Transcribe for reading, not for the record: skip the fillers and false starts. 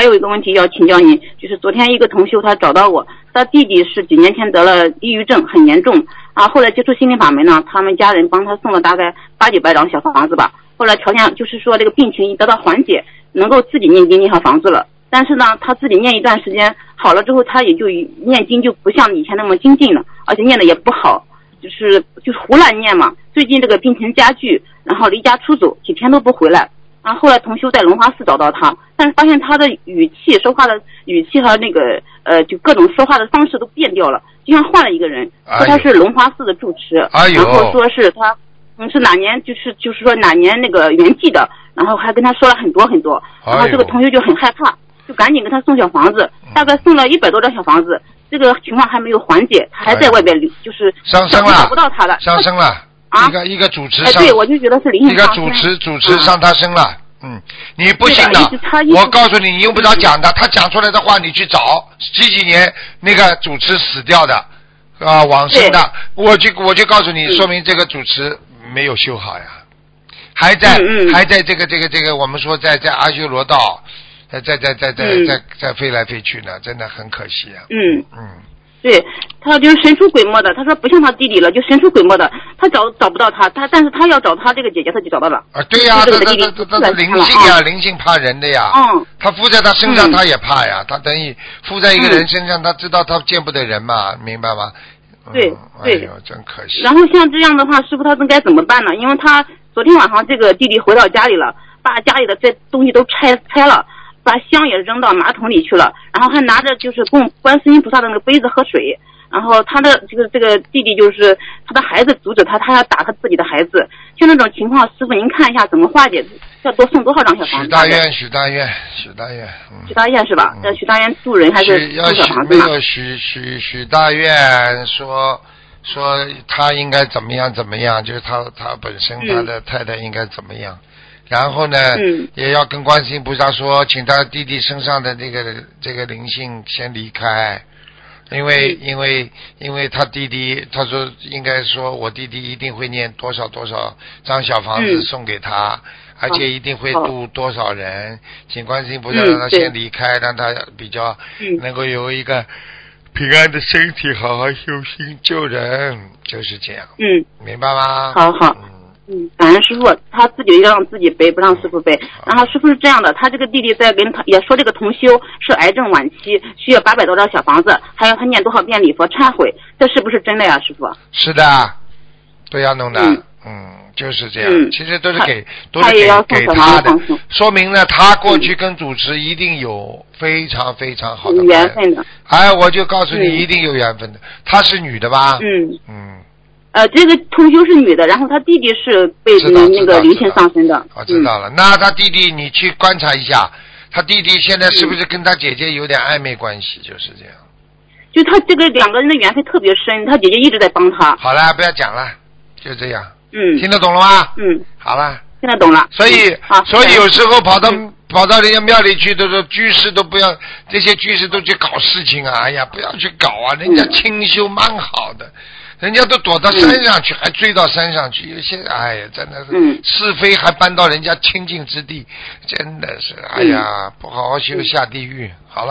有一个问题要请教您，就是昨天一个同修他找到我，他弟弟是几年前得了抑郁症，很严重啊。后来接触心灵法门呢，他们家人帮他送了大概800-900张小房子吧。后来条件就是说这个病情得到缓解，能够自己念经念好房子了。但是呢，他自己念一段时间好了之后，他也就念经就不像以前那么精进了，而且念的也不好，就是胡乱念嘛。最近这个病情加剧，然后离家出走几天都不回来。然后后来同修在龙华寺找到他，但是发现他的语气说话的语气和那个就各种说话的方式都变掉了，就像换了一个人。说他是龙华寺的住持，然后说是他是哪年就是说哪年那个圆寂的，然后还跟他说了很多很多。然后这个同修就很害怕，就赶紧给他送小房子，大概送了100多张小房子，这个情况还没有缓解，他还在外边就是上升了， 找不到他了， 上升了。 啊， 一个主持上， 对，我就觉得是灵性上升。 一个主持上他身了。你不信的，我告诉你，你用不着讲的，他讲出来的话你去找几年那个主持死掉的往生的，我就告诉你，说明这个主持没有修好呀，还在这个我们说在阿修罗道，在飞来飞去呢，真的很可惜啊。 对，他就是神出鬼没的，他说不像他弟弟了，就神出鬼没的，他找不到他，但是他要找他这个姐姐，他就找到了。 对呀，他灵性呀，灵性怕人的呀。他附在他身上，他也怕呀，他等于附在一个人身上，他知道他见不得人嘛，明白吗？ 对， 哎呦，真可惜。 然后像这样的话，师傅他该怎么办呢？因为他昨天晚上这个弟弟回到家里了，把家里的这东西都拆了。把香也扔到马桶里去了，然后还拿着就是供观世音菩萨的那个杯子喝水，然后他的这个弟弟就是他的孩子阻止他要打他自己的孩子，像那种情况，师傅您看一下怎么化解？要多送多少张小房子？ 许大愿是吧？要许大愿渡人还是送小房子？ 没有许大愿说他应该怎么样，就是他本身他的太太应该怎么样。然后呢，也要跟观世音菩萨说，请他弟弟身上的这个灵性先离开，因为他弟弟他说应该说我弟弟一定会念多少张小房子送给他，而且一定会度多少人，请观世音菩萨让他先离开，让他比较能够有一个平安的身体，好好修心救人，就是这样。明白吗？ 好。感恩师傅，他自己让自己背，不让师傅背。然后师傅是这样的，他这个弟弟在跟他也说，这个同修是癌症晚期，需要800多张小房子，还要他念多少遍礼佛忏悔，这是不是真的呀，师傅？是的，都要弄的。就是这样。其实都是给他的，说明了他过去跟主持一定有非常非常好的缘分的。 我就告诉你，一定有缘分的。她是女的吧？ 这个同修是女的，然后她弟弟是被那个灵性上身的。 我知道了，那他弟弟你去观察一下，他弟弟现在是不是跟他姐姐有点暧昧关系？就是这样。 就他这个两个人的缘分特别深，他姐姐一直在帮他。 好了，不要讲了，就这样。听得懂了吗？好了。 听得懂了。 所以有时候跑到人家庙里去，都说居士都不要，这些居士都去搞事情啊！哎呀，不要去搞啊！人家清修蛮好的。人家都躲到山上去，还追到山上去，有些哎呀，真的是是非还搬到人家清净之地，真的是哎呀，不好好修下地狱。好了。